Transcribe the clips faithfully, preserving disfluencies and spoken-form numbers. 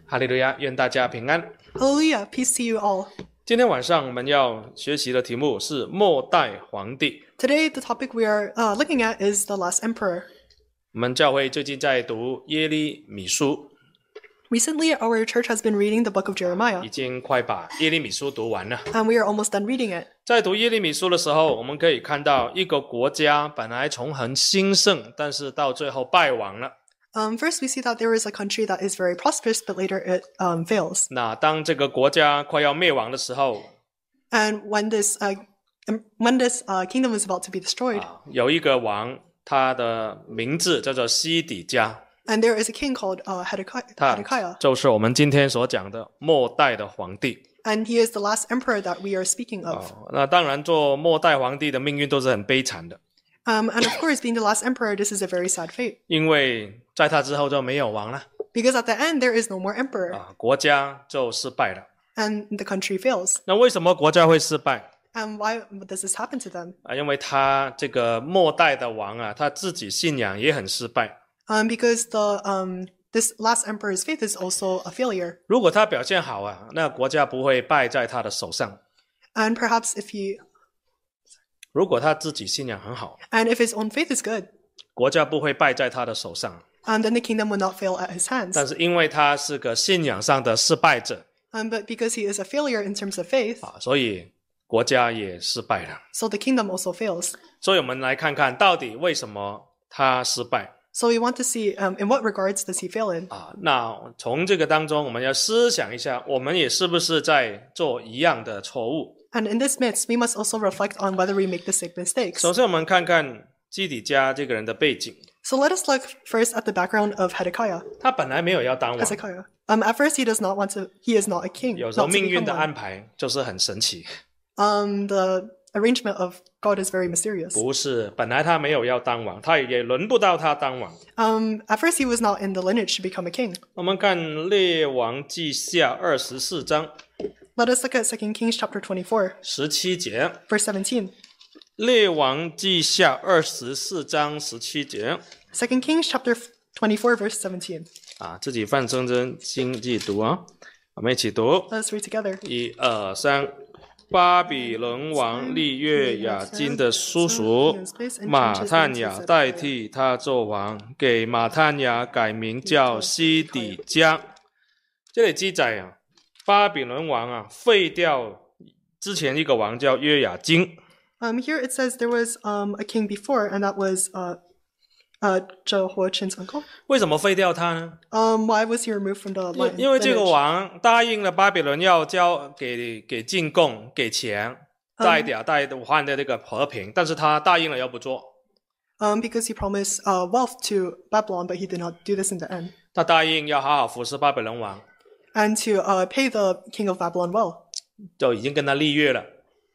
哈利路亚，愿大家平安。 Hallelujah, peace to you all. 今天晚上我们要学习的题目是末代皇帝。 Today, the topic we are uh, looking at is the last emperor. 我们教会最近在读耶利米书， Recently, our church has been reading the book of 已 Jeremiah, 经快把耶利米书读完了。 and we are almost done reading it. 在读耶利米书的时候，我们可以看到一个国家本来从很兴盛，但是到最后败亡了。 Um, first, we see that there is a country that is very prosperous, but later it um, fails. 那当这个国家快要灭亡的时候， And when this uh, em- when this uh, kingdom is about to be destroyed, 有一个王，他的名字叫做西底家， and there is a king called uh, Hedekiah, 他 Hedekiah, 就是我们今天所讲的末代的皇帝。 and he is the last emperor that we are speaking of. 哦，那当然，做末代皇帝的命运都是很悲惨的， Um, and of course, being the last emperor, this is a very sad fate, 因为在他之后就没有王了 because at the end there is no more emperor, 啊，国家就失败了。 and the country fails. 那为什么国家会失败 And why does this happen to them? 啊？因为他这个末代的王啊，他自己信仰也很失败。 Um, because the um this last emperor's faith is also a failure. 如果他表现好啊，那国家不会败在他的手上。 And perhaps if he 如果他自己信仰很好， and if his own faith is good, 国家不会败在他的手上。 um, then the kingdom will not fail at his hands. 但是因为他是个信仰上的失败者 Um, but because he is a failure in terms of faith, 啊，所以国家也失败了。 so the kingdom also fails. 所以我们来看看到底为什么他失败 So we want to see um, in what regards does he fail in? 啊？那从这个当中，我们要思想一下，我们也是不是在做一样的错误？ And in this midst, we must also reflect on whether we make the same mistakes. 首先，我们看看基底家这个人的背景， So let us look first at the background of Hedekiah. 他本来没有要当王， Hezekiah. Um, at first, he does not want to. He is not a king. 有时候 not to 命运 become 的 one. 安排就是很神奇， Um, the arrangement of God is very mysterious. 不是本来他没有要当王，他也轮不到他当王。 Um, at first, he was not in the lineage to become a king. 我们看列王记下二十四章 Let us look at Second Kings chapter twenty-four, 十七节， verse seventeen. 列王记下二十四章十七节 Second Kings chapter twenty-four, verse seventeen. 啊，自己放声真经记读啊，我们一起读， Let us read together. 一二三。巴比伦王利约雅金的叔叔马探雅代替他做王，给马探雅改名叫西底家。这里记载啊，巴比伦王啊废掉之前一个王叫约雅金。 Um, here it says there was um a king before, and that was uh uh Jehoiachin's uncle. 为什么废掉他呢？ Um, why was he removed from the 因 line? 因为这个 lineage? 王答应了巴比伦要交给给进贡给钱，带点带换的这个和平，但是他答应了又不做。 Um, because he promised uh wealth to Babylon, but he did not do this in the end. 他答应要好好服侍巴比伦王， And to uh pay the king of Babylon well, 就已经跟他立约了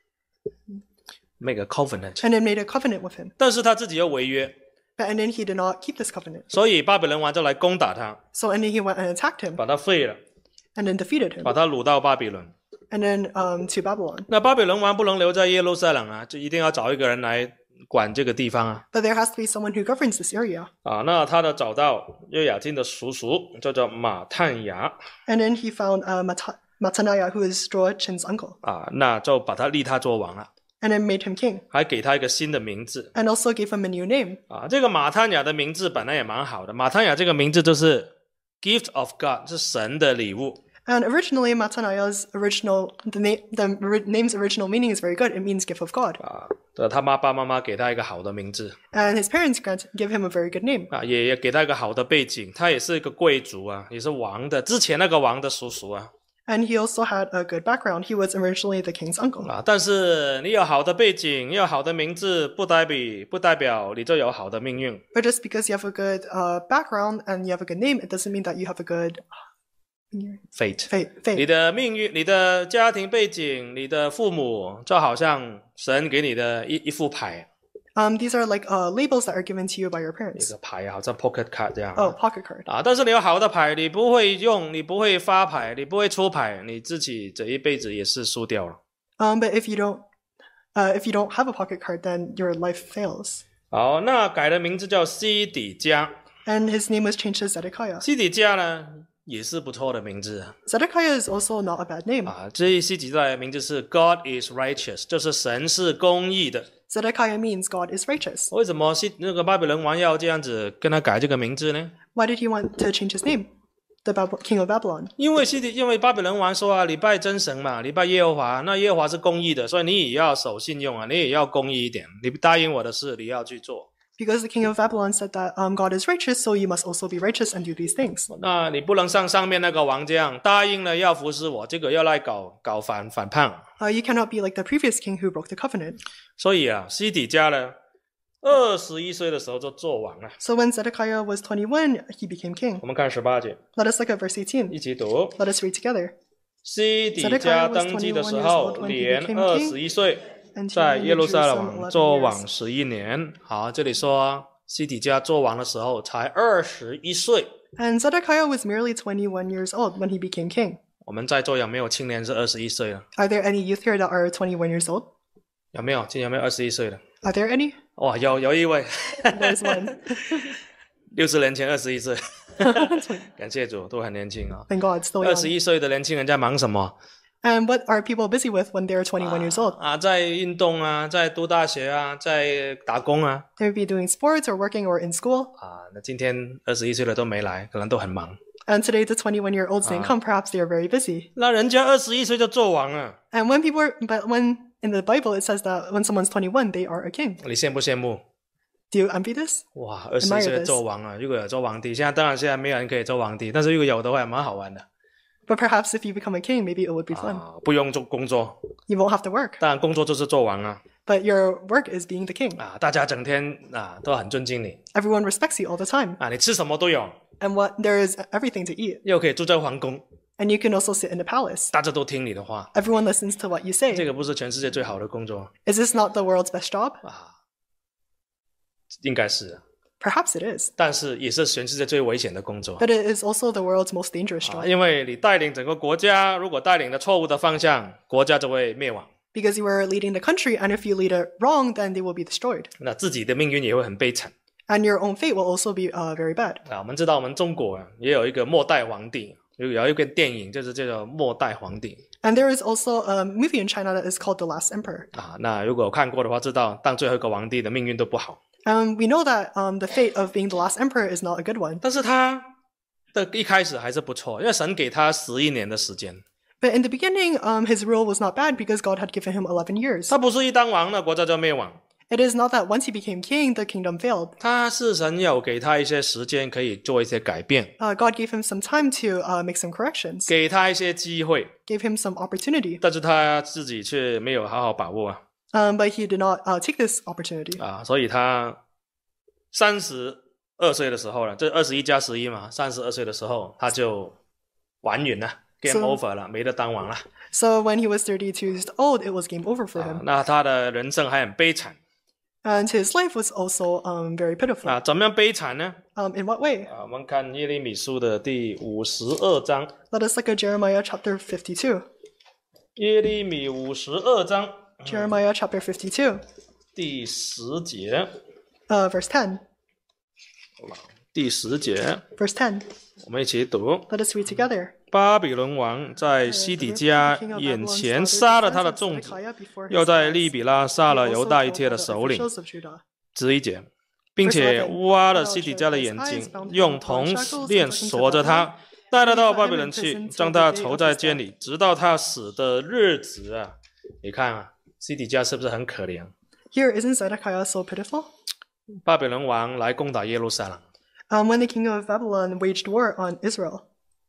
，make a covenant。 and then made a covenant with him. 但是他自己又违约， But and then he did not keep this covenant. 所以巴比伦王就来攻打他， So and then he went and attacked him, 把他废了， and then defeated him, 把他掳到巴比伦。 and then um to Babylon. 那巴比伦王不能留在耶路撒冷啊，就一定要找一个人来管这个地方啊。 But there has to be someone who governs this area. 啊，那他的找到约雅金的叔叔，叫做马探雅 And then he found uh, Mat- Mattaniah, who is Joachim's uncle, 啊，那就把他立他做王了， and then made him king, 还给他一个新的名字 and also gave him a new name. 啊。这个马探雅的名字本来也蛮好的，马探雅这个名字就是 gift of God， 是神的礼物。 And originally, Mattaniah's original the name the ri- name's original meaning is very good. It means gift of God. 啊，这他妈爸妈妈给他一个好的名字 And his parents grant give him a very good name. 啊，也也给他一个好的背景，他也是一个贵族啊，也是王的之前那个王的叔叔啊 And he also had a good background. He was originally the king's uncle. 啊。但是你有好的背景，你有好的名字，不代表不代表你就有好的命运。 But just because you have a good uh, background and you have a good name, it doesn't mean that you have a good fate， fate. 你 fate. 的命运、你的家庭背景、你的父母，就好像神给你的一一副牌， Um, these are like uh, labels that are given to you by your 一 parents. 个牌好像 pocket card 这样。 Oh, pocket card. 啊，但是你有好的牌，你不会用，你不会发牌，你不会出牌，你自己这一辈子也是输掉了。 Um, but if you don't, uh, if you don't have a pocket card, then your life fails. 好，那改的名字叫西底家。 And his name was changed to Zedekiah. 西底家呢， 也是不错的名字 Zedekiah is also not a bad name. 啊。这西底家的名字是 God is righteous， 就是神是公义的。 Zedekiah means God is righteous. 为什么西那个巴比伦王要这样子跟他改这个名字呢？ Why did he want to change his name? The Bab- king of Babylon. 因为西底因为巴比伦王说啊，礼拜真神嘛，礼拜耶和华，那耶和华是公义的，所以你也要守信用啊，你也要公义一点，你答应我的事你要去做。 Because the king of Babylon said that um, God is righteous, so you must also be righteous and do these things. 那你不能像上面那个王这样答应了要服侍我，这个要来搞搞反反叛。 Uh, you cannot be like the previous king who broke the covenant. 所以啊，西底家呢，二十一岁的时候就做王了。 So when Zedekiah was twenty-one, he became king. 我们看十八节， Let us look at verse eighteen. 一起读。 Let us read together. 西底家登基的时候，年二十一岁，在耶路撒冷做王十一年。好，这里说西底家做王的时候才二十一岁。 And Zedekiah was merely twenty-one years old when he became king. 我们在座有没有青年是二十一岁的？ Are there any youth here that are twenty-one yeers old? 有没有？今年有没有二十一岁的？ Are there any? 哇，有有一位， There's one. 六十年前二十一岁，感谢主，都很年轻啊、哦。 Thank God, still 二十 young. 一岁的年轻人在忙什么？ And what are people busy with when they're twenty-one years old? 啊，在运动啊，在读大学啊，在打工啊。 They would be doing sports or working or in school. 啊，那今天二十一岁的都没来，可能都很忙。 And today the twenty-one-year-olds didn't come. Perhaps they are very busy. 那人家二十一岁就做王了， And when people are, but when in the Bible it says that when someone's twenty-one, they are a king. 你羡不羡慕？ Do you envy this? 哇，二十一岁就做王啊！如果有做皇帝，现在当然现在没有人可以做皇帝，但是如果有的话，蛮好玩的。 But perhaps if you become a king, maybe it would be fun. 啊，不用做工作， You won't have to work. 当然工作就是做王啊！ But your work is being the king. 啊，大家整天啊都很尊敬你 Everyone respects you all the time. 啊，你吃什么都有， And what there is everything to eat. 又可以住在皇宫， And you can also sit in the palace. 大家都听你的话， Everyone listens to what you 这 say. 个不是全世界最好的工作 Is this not the world's best job? 啊？应该是， Perhaps it is. 但是也是全世界最危险的工作 But it is also the world's most dangerous 啊， job. 因为你带领整个国家，如果带领的错误的方向，国家就会灭亡， Because you are leading the country, and if you lead it wrong, then they will be destroyed. 那自己的命运也会很悲惨 And your own fate will also be uh, very bad. 啊。我们知道，我们中国啊也有一个末代皇帝，有有一个电影就是叫做《末代皇帝 And there is also a movie in China that is called The Last Emperor. 啊。那如果有看过的话，知道当最后一个皇帝的命运都不好， And we know that um, the fate of being the last emperor is not a good one. 但是他的一开始还是不错，因为神给他十一年的时间。 But in the beginning, um, his rule was not bad because God had given him eleven years. 他不是一当王了国家就灭亡， It is not that once he became king, the kingdom failed. 他是神有给他一些时间可以做一些改变， Uh, God gave him some time to uh, make some corrections, 给他一些机会， gave him some opportunity. 但是他自己却没有好好把握啊 Um, but he did not uh, take this opportunity. 啊！所以他三十二岁的时候了，这二十一加十一嘛，三十二岁的时候他就完云了 ，game So- over 了，没得当王了 So when he was thirty-two years old, it was game over for 啊 him. 那他的人生还很悲惨 And his life was also um, very pitiful. 啊！怎么样悲惨呢？ Um, in what way? 啊，我们看耶利米书的第五十二章， Let us look at Jeremiah chapter fifty-two. 耶利米五十二章 Jeremiah chapter fifty-two, 第十节， uh, verse ten. 第十节， Verse ten. 我们一起读。 Let us read together. 巴比伦王在西底家眼前杀了他的众子，又在利比拉杀了犹大一切的首领。十一节，并且挖了西底家的眼睛，用铜链锁着他，带他到巴比伦去，将他囚在监里，直到他死的日子啊！你看啊，西底家是不是很可怜？ Here, isn't Zedekiah so pitiful? 巴比伦王来攻打耶路撒冷 Um, when the king of Babylon waged war on Israel,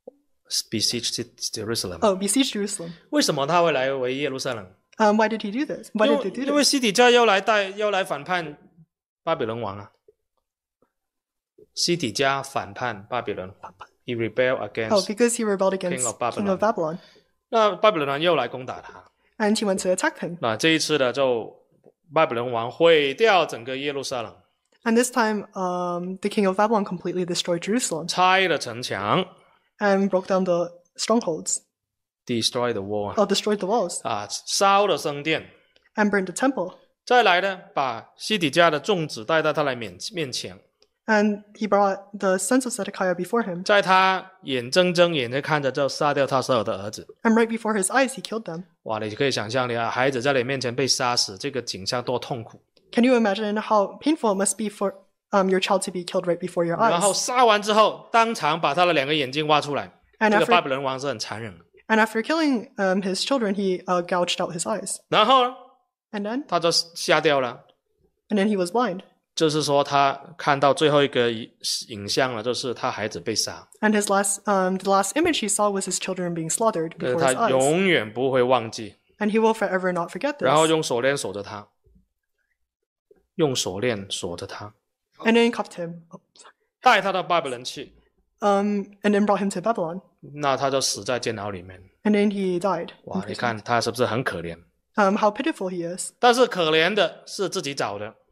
，besieged Jerusalem。 oh, besieged Jerusalem. 为什么他会来围耶路撒冷？ Um, why did he do this? Why 因 did 为 they do 因为 this? 西底家要来带要来反叛巴比伦王啊。西底家反叛巴比伦 ，he rebel Oh, against， because he rebelled against King of Babylon. king of Babylon, 那巴比伦王又来攻打他。 and he went to attack him. 那这一次呢，就巴比伦王毁掉整个耶路撒冷， And this time, um, the king of Babylon completely destroyed Jerusalem 拆了城墙 and broke down the strongholds, ，destroy the wall， or destroyed the walls, 啊，烧了圣殿。 and burned the temple. 再来呢，把西底家的众子带到他来面面前， And he brought the sons of Zedekiah before him. 在他眼睁睁眼着看着就杀掉他所有的儿子。 And right before his eyes, he killed them. 哇，你可以想象，你啊，孩子在你面前被杀死，这个景象多痛苦。 Can you imagine how painful it must be for um, your child to be killed right before your 然后 eyes? 杀完之后，当场把他的两个眼睛挖出来。 And 这个 after, 巴比伦王是很残忍的。 and after killing um, his children, he uh, gouged out his eyes. 然后呢， And then, 他就瞎掉了。 and then he was blind. 就是说，他看到最后一个影像了，就是他孩子被杀。 And his last, um, the last image he saw was his children being slaughtered 可是 before his 他 eyes. 永远不会忘记。 And he will forever not forget 然后 this. 用锁链锁着他，用锁链锁着他， And then cuffed him, oh, sorry. 带他到巴比伦去。 um, and then brought him to Babylon. 那他就死在监牢里面。 And then he died. 哇，你看他是不是很可怜？ Um, how pitiful he is. 但是可怜的是自己找的。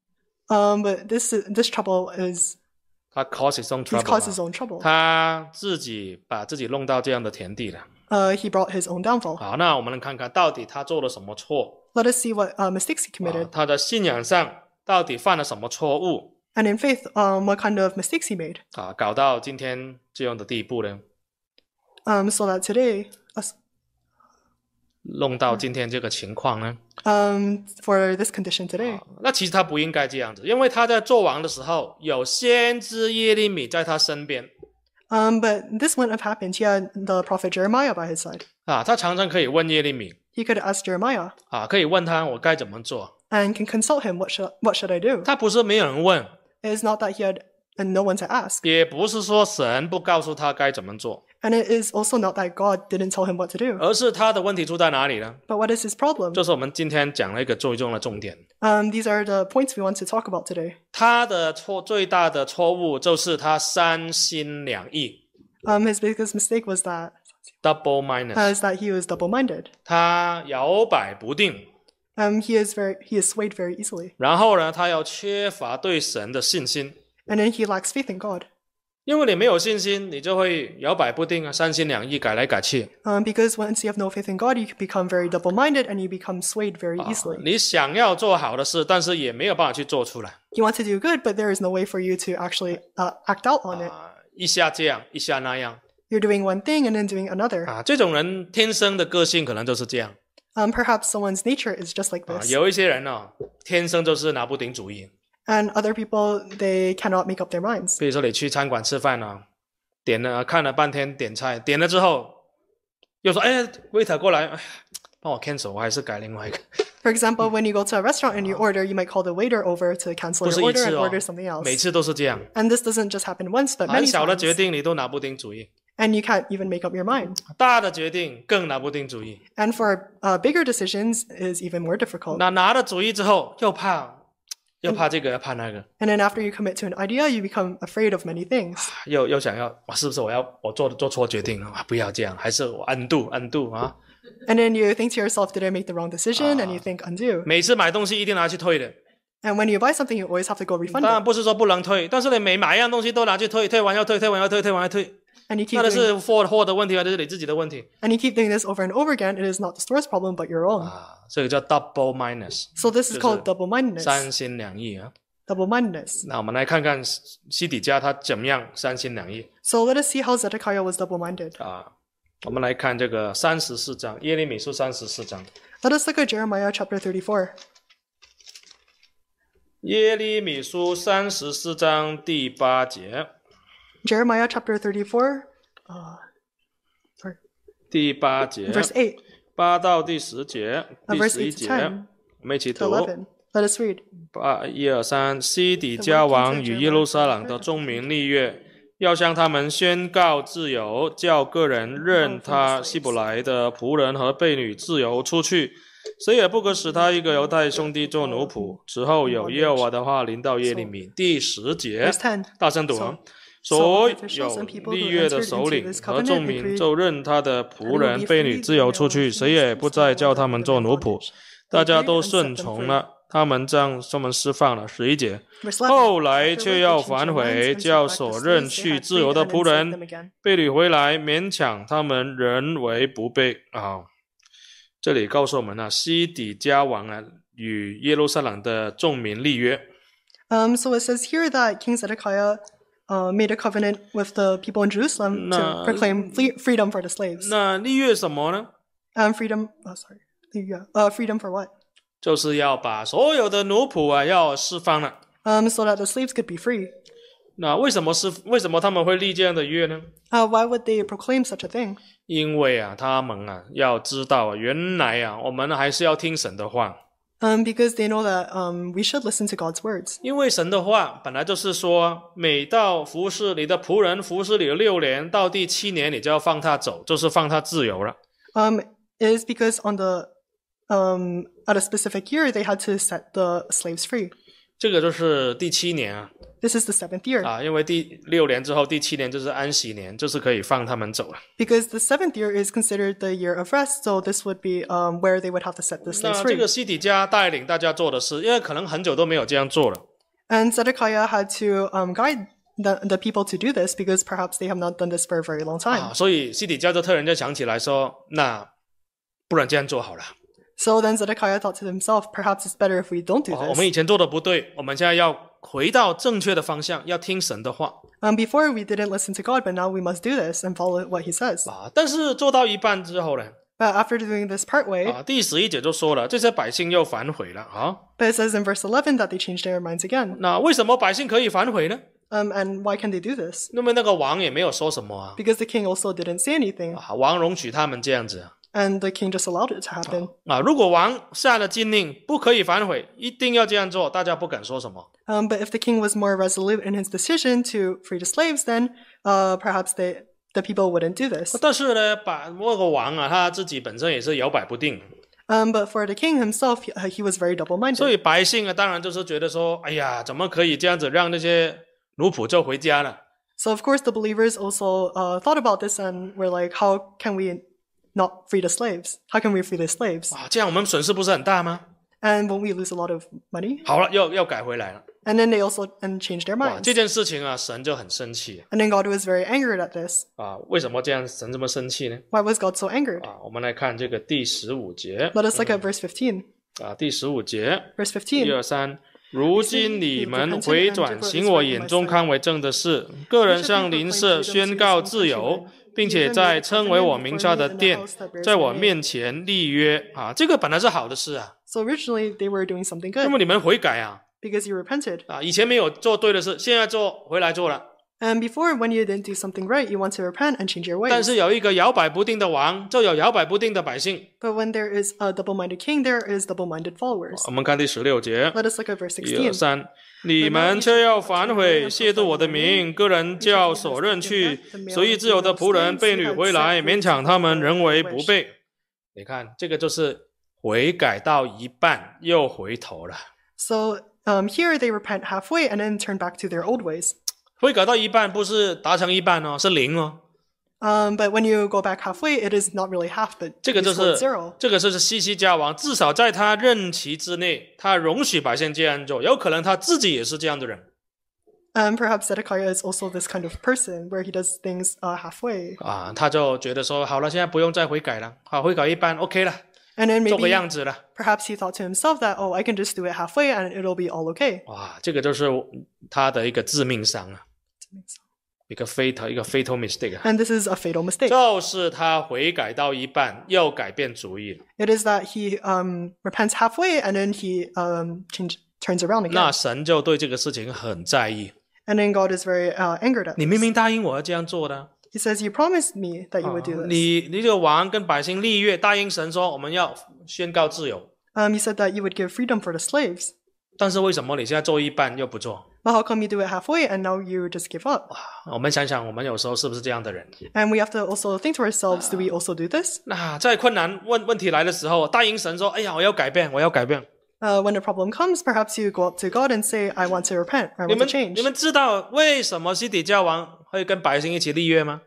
Um, but this this trouble is 他 cause his own he's caused his trouble， own trouble. 他自己把自己弄到这样的田地了。 Uh, he brought his own downfall. 好，那我们来看看到底他做了什么错。 Let us see what uh, mistakes he 啊 committed. 他的信仰上到底犯了什么错误 And in faith, um, what kind of mistakes he made. 啊？搞到今天这样的地步呢？ Um, so that today, us, 弄到今天这个情况呢？ um, for this condition today. 那其实他不应该这样子，因为他在做王的时候，有先知耶利米在他身边 Um, but this wouldn't have happened. He had the prophet Jeremiah by his side. 啊，他常常可以问耶利米 He could ask Jeremiah 啊，可以问他我该怎么做。 and can consult him. What should what should I do? 他不是没有人问， It is not that he had and no one to ask, 也不是说神不告诉他该怎么做， and it is also not that God didn't tell him what to do. 而是他的问题出在哪里呢？ But what is his problem? 就是我们今天讲了一个最重要的重点。 Um, these are the points we want to talk about today. 他的错最大的错误就是他三心两意 Um, his biggest mistake was that ，double minded， is that he was double-minded. 他摇摆不定， Um, he is very he is swayed very easily, 然后呢，他又缺乏对神的信心。 and then he lacks faith in God. 因为你没有信心，你就会摇摆不定啊，三心两意，改来改去。 Um, because once you have no faith in God, you can become very double-minded, and you become swayed very 啊 easily. 你想要做好的事，但是也没有办法去做出来 You want to do good, but there is no way for you to actually uh, act out on it. 啊，一下这样，一下那样 You're doing one thing and then doing another. 啊。这种人天生的个性可能就是这样 Um, perhaps someone's nature is just like 啊。 this, 有一些人呢、天生就是拿不定主意。 and other people they cannot make up their minds. 比如说你去餐馆吃饭呢、点了看了半天点菜，点了之后又说：“哎 ，waiter 过来，哎呀，帮我 cancel， 我还是改另外一个。” For example, when you go to a restaurant and you order, you might call the waiter over to cancel 不是 your 一 order 次 and 哦 order something， 每 else. 次都是这样。 And this doesn't just happen once, but 很 many 小的决 times. 定你都拿不定主意， And you can't even make up your mind. 大的决定更拿不定主意。 And for uh, bigger decisions is even more difficult. 那拿了主意之后，又怕，又怕这个，又怕那个， And then after you commit to an idea, you become afraid of many things. 又又想要，哇，是不是我要我做做错决定啊？不要这样，还是我 undo undo 啊？ And then you think to yourself, did I make the wrong decision? And you think undo. 每次买东西一定拿去退的， And when you buy something, you always have to go refund 当然 it. 不是说不能退，但是你每买一样东西都拿去退，退完要退，退完要退，退完要退， And you keep 那的 doing, 是货货的问题，还是你自己的问题 and you keep doing this over and over again. It is not the store's problem, but your own. 啊？这个叫 double minus， So this is 就是 called double-mindedness. 三心两意啊。 Double-mindedness. 那我们来看看西底家他怎么样三心两意 So let us see how Zedekiah was double-minded. 啊？我们来看这个三十四章，耶利米书三十四章。 Let us look at Jeremiah chapter thirty-four. 耶利米书三十四章第八节， Jeremiah chapter thirty-four, uh, sorry, 第八节， verse eight 八到第十节， uh, 第 verse 十一 eight to 节， ten 我们一起 to 读。 eleven. Let us read. 八一二三，西底家王与耶路撒冷的众民立约，要向他们宣告自由，叫个人任他希伯来的仆人和婢女自由出去，谁也不可使他一个犹太兄弟做奴仆。此后有耶和华的话临到耶利米。第十节 Verse，ten. 大声读啊！所有立约的首领和众民就任他的仆人、婢女自由出去，谁也不再叫他们做奴仆。大家都顺从了。他们将他们释放了。十一节， Verse eleven. 后来却要反悔，叫所任去自由的仆人、婢女回来，勉强他们人为不备啊。这里告诉我们啊，西底家王啊与耶路撒冷的众民立约。 Um, so it says here that King Zedekiah uh, made a covenant with the people in Jerusalem Na- to proclaim fle- freedom for the slaves. 那立约什么呢？ Um, freedom. Oh, sorry. Yeah. Uh, freedom for what? 就是要把所有的奴仆啊要释放了。 Um, so that the slaves could be free. 那为什么是为什么他们会立这样的约呢？ Uh, why would they proclaim such a thing? 因为啊，他们啊要知道啊，原来啊，我们还是要听神的话。 Um, because they know that um, we should listen to God's words. 因为神的话本来就是说，每到服侍你的仆人服侍你的六年，到第七年你就要放他走，就是放他自由了。 Um, it is because on the um, at a specific year they had to set the slaves free. 这个就是第七年啊， This is the seventh year. 啊，因为第六年之后，第七年就是安息年，就是可以放他们走了。 Because the seventh year is considered the year of rest, so this would be um, where they would have to set the slaves 那这 free. 个西底家带领大家做的事，因为可能很久都没有这样做了。 And Zedekiah had to um, guide the, the people to do this because perhaps they have not done this for a very long time. 啊，所以西底家就特人就想起来说，那不然这样做好了。 So then Zedekiah thought to himself, perhaps it's better if we don't do 哦我 this. 们以前做的不对，我们现在要回到正确的方向，要听神的话 Um, before we didn't listen to God, but now we must do this and follow what he says. 啊。但是做到一半之后呢， But after doing this part way, 啊，第十一节就说了，这些百姓又反悔了啊。 but it says in verse eleven that they changed their minds again. 那为什么百姓可以反悔呢？ Um, and why can they do this? 那么那个王也没有说什么啊， Because the king also didn't say anything, 啊，王容许他们这样子 and the king just allowed it to happen. 啊。如果王下了禁令，不可以反悔，一定要这样做，大家不敢说什么。 Um, but if the king was more resolute in his decision to free the slaves, then uh, perhaps they, the people wouldn't do this. 但是呢，把那个王啊，他自己本身也是摇摆不定， Um, but for the king himself, he, uh, he was very 所 double-minded. 以百姓啊，当然就是觉得说，哎呀，怎么可以这样子让那些奴仆就回家了？ So of course the believers also uh, thought about this and were like, how can we not free the slaves? How can we free the slaves? 啊，这样我们损失不是很大吗？ And won't we lose a lot of money? 好了，要要改回来了。 And then they also and changed their 哇， minds. 这件事情啊，神就很生气 And then God was very angered at this. 啊。为什么这样神这么生气呢？ Why was God so angered? 啊，我们来看这个第十五节 Let us look at verse fifteen. 啊，第十五节 Verse 一 fifteen. 二三。如今你们回转，行我眼中看为正的事，个人向邻舍宣告自由，并且在称为我名下的殿，在我面前立约啊，这个本来是好的事啊， So originally they were doing something 那 good 么你们悔改啊 because you repented. 啊，以前没有做对的事，现在做回来做了， And before, when you didn't do something right, you want to repent and change your 但 ways. 是有一个摇摆不定的王，就有摇摆不定的百姓。 But when there is a double-minded king, there is double-minded followers. 我们看第十六节， Let us look at verse 一二 sixteen. 三，你们却要反悔，亵渎我的名，个人叫所认去，所以自由的仆人被掳回来，勉强他们人为不备。你看，这个就是悔改到一半又回头了。 So um, here they repent halfway and then turn back to their old ways. 悔改到一半不是达成一半哦，是零哦。 Um, but when you go back halfway, it is not really half, but 这个 you 就 scored 是 zero. 这个就是西西家王，至少在他任期之内，他容许百姓这样做，有可能他自己也是这样的人 And perhaps Zedekiah is also this kind of person where he does things uh, halfway. 啊，他就觉得说，好了，现在不用再悔改了，好，悔改一半 OK 了， And then 做个 maybe 样子了。 perhaps he thought to himself that, oh, I can just do it halfway and it'll be all okay. 哇，这个就是他的一个致命伤啊，一个 fatal 一个 fatal mistake 啊， And this is a fatal mistake. 就是他悔改到一半又改变主意了， It is that he um, repents halfway and then he um, change, turns around 那 again. 神就对这个事情很在意。 And then God is very uh, angered at 你明 this. 明答应我要这样做的啊， He says, you promised me that you would do this. 你你这个王跟百姓立约，答应神说我们要宣告自由， Um, you said that you would give freedom for the slaves. 但是为什么你现在做一半又不做？ But how come you do it halfway and now you just give up? 我们想想，我们有时候是不是这样的人？ And we have to also think to ourselves, do we also do this? 那在困难问问题来的时候，答应神说：“哎呀，我要改变，我要改变。 Uh, when a problem comes, perhaps you go up to God and say, I want to repent, I ” 你 want to 们 change. 你们知道为什么西底家王会跟百姓一起立约吗？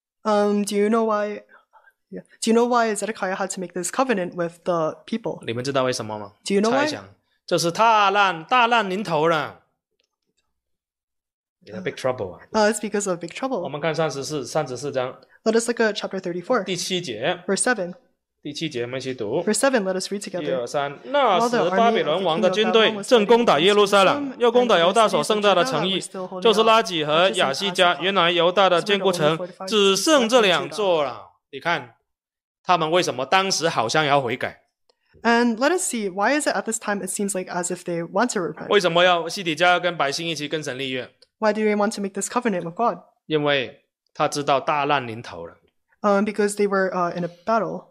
Um, do you know why? Yeah. Do you know why Zedekiah had to make this covenant with the people? 你们知道为什么吗？ Do you know 猜 why? 想，就是大难大难临头了。In a big trouble 啊！ Uh, it's because of big 我 trouble. 们看三十四三十四章 Let us look at chapter thirty-four, 第七节， verse seven. 第七节我们一起读。 Verse seven, let us read 一 together. 二三，那时巴比伦王的军队正攻打耶路撒冷，又攻打犹大所剩下的城邑，就是拉吉和亚西加。原来犹大的坚固城只剩这两座了。你看他们为什么当时好像要悔改？ And let us see, why is it at this time it seems like as if they want to repent? 为什么要西底家要跟百姓一起跟神立约？ Why do they want to make this covenant with God? 因为他知道大难临头了。 Um, because they were uh, in a battle.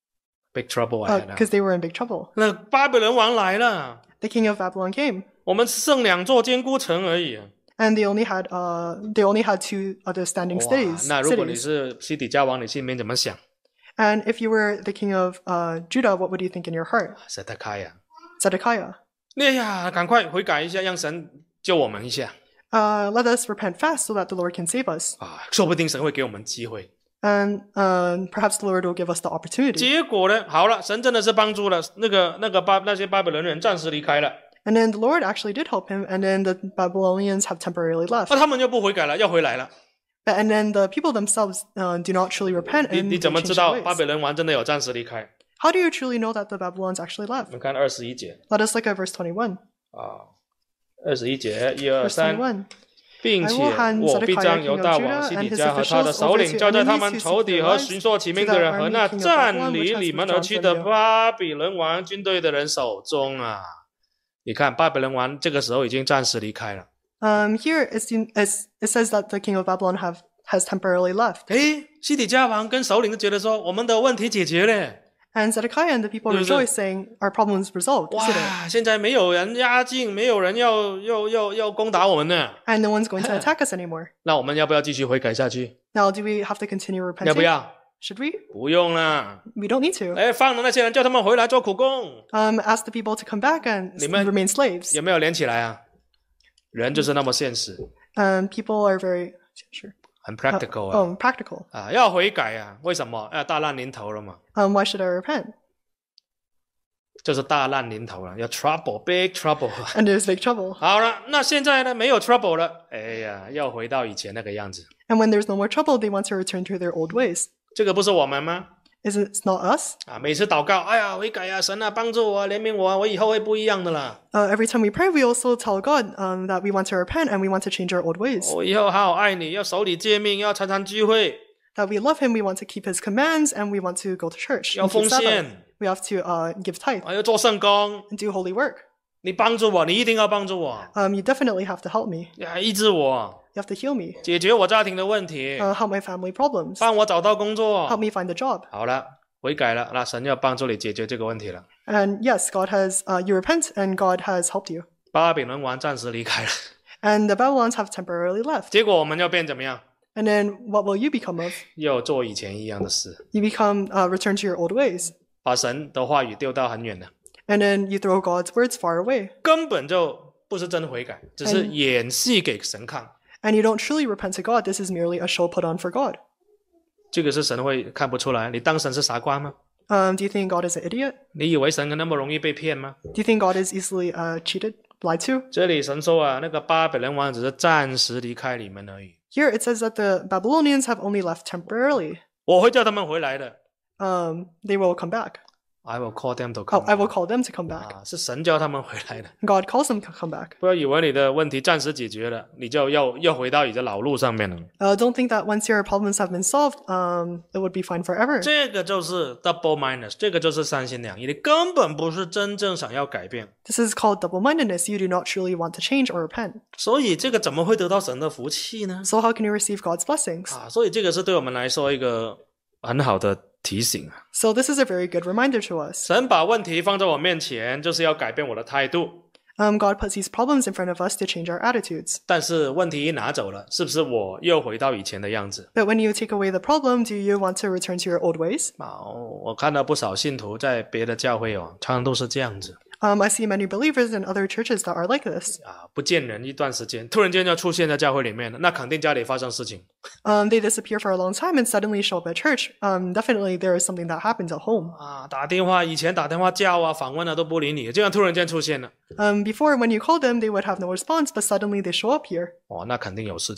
Big trouble Uh, ahead. because they were in big trouble. 那巴比伦王来了， The king of Babylon came, 我们剩两座坚固城而已。 and they only had uh, they only had two other standing 哇 cities. 那如果你 cities. 是西底家王，你心里面怎么想？ And if you were the king of uh, Judah, what would you think in your heart? 塞德开呀， Zedekiah. 哎呀，赶快悔改一下，让神救我们一下 Uh, let us repent fast so that the Lord can save us. 啊！说不定神会给我们机会。 And uh, perhaps the Lord will give us the opportunity. 结果呢？好了，神真的是帮助了那个那个巴那些巴比伦人，暂时离开了。 And then the Lord actually did help him, and then the Babylonians have temporarily left. 那他们就不悔改了，要回来了。 But- And then the people themselves uh, do not truly repent 你 and 你 they 怎么 change 知 their 道 ways. 巴比伦王真的有暂时离开？ How do you truly know that the Babylons actually 我 left? 们看二十一节 Let us look at verse twenty-one. 啊，二十一节一二 Verse 三。 twenty-one. 并且我必将犹大王西底家和他的首领交在他们仇敌和寻索其命的人和那占离你们而去的巴比伦王军队的人手中啊！你看，巴比伦王这个时候已经暂时离开了。 Um, here it, seem, it's, it says that the king of Babylon have, has temporarily left. 诶，西底家王跟首领就觉得说，我们的问题解决了。 And Zedekiah and the people 对不对？ rejoice, saying, our problem is resolved, isn't it? 哇，现在没有人压境，没有人要要要要攻打我们呢。 And no one's going to attack us anymore. 那我们要不要继续悔改下去？ Now, do we have to continue 要 repenting? 不要？ Should we? 不用啦。 We don't need to. 哎，放了那些人，叫他们回来做苦工。 Um, ask the people to come back and 你们- remain slaves. 有没有连起来啊？人就是那么现实， Um, people are very sure. 很 Uh, practical 啊。 oh, practical. 啊，要悔改啊！为什么？啊，大难临头了嘛， Um, why should I repent? 就是大难临头了，要 trouble，big trouble。 And there's big trouble. 好了，那现在呢？没有 trouble 了，哎呀，要回到以前那个样子。 And when there's no more trouble, they want to return to their old ways. 这个不是我们吗？ Isn't it not us? 啊，每次祷告，哎呀，悔改啊，神啊，帮助我啊，怜悯我啊，我以后会不一样的啦。 Uh, every time we pray, we also tell God um, that we want to repent and we want to change our old ways. 我以后好好爱你，要守你诫命，要常常聚会， That we love Him, we want to keep His commands, and we want to go to church. 要 and keep 奉 Sabbath. 献， We have to uh, give tithe 啊，要做圣工。 and do holy work. 你帮助我，你一定要帮助我， Um, you definitely have to help me. 呀，医治我， You have to heal me. 解决我家庭的问题， Uh, help my family problems. 帮我找到工作。 Help me find a job. 好了，悔改了，那神要帮助你解决这个问题了。 And yes, God has, uh, you repent and God has helped you. 巴比伦王暂时离开了， And the Babylons have temporarily left. 结果我们要变怎么样？ And then what will you become of? 又做以前一样的事， You become, uh, return to your old ways. 把神的话语丢到很远了， And then you throw God's words far away. 根本就不是真悔改，只是演戏给神看。 And you don't truly repent to God. This is merely a show put on for God. 这个是神会看不出来？你当神是傻瓜吗？ Um, do you think God is an idiot? 你以为神那么容易被骗吗？ Do you think God is easily uh, cheated, lied to? 这里神说啊，那个巴比伦王只是暂时离开你们而已， Here it says that the Babylonians have only left temporarily. 我会叫他们回来的。 Um, they will come back. I will call them to Oh, come. I will call them to come back. 啊，是神叫他们回来的。 God calls them to come back. 不要以为你的问题暂时解决了，你就又又回到你的老路上面了。 Uh, don't think that once your problems have been solved, um, it would be fine forever. 这个就是 double minus， 这个就是三心两意，你根本不是真正想要改变， This is called double-mindedness. You do not truly want to change or repent. 所以这个怎么会得到神的福气呢？ So how can you receive God's blessings? 啊，所以这个是对我们来说一个很好的提醒啊。 So this is a very good reminder to us. 神把问题放在我面前，就是要改变我的态度。 Um, God puts these problems in front of us to change our attitudes. 但是问题一拿走了，是不是我又回到以前的样子？ But when you take away the problem, do you want to return to your old ways? 啊，我看到不少信徒在别的教会哦，常常都是这样子 Um, I see many believers in other churches that are like this. 啊，不见人一段时间，突然间就出现在教会里面了，那肯定家里发生事情。 Um, they disappear for a long time and suddenly show up at church. Um, definitely there is something that happens at home. 啊，打电话以前打电话叫啊、访问啊都不理你，这样突然间出现了， Um, before, when you call them, they would have no response, but suddenly they show up here. 哦，那肯定有事情。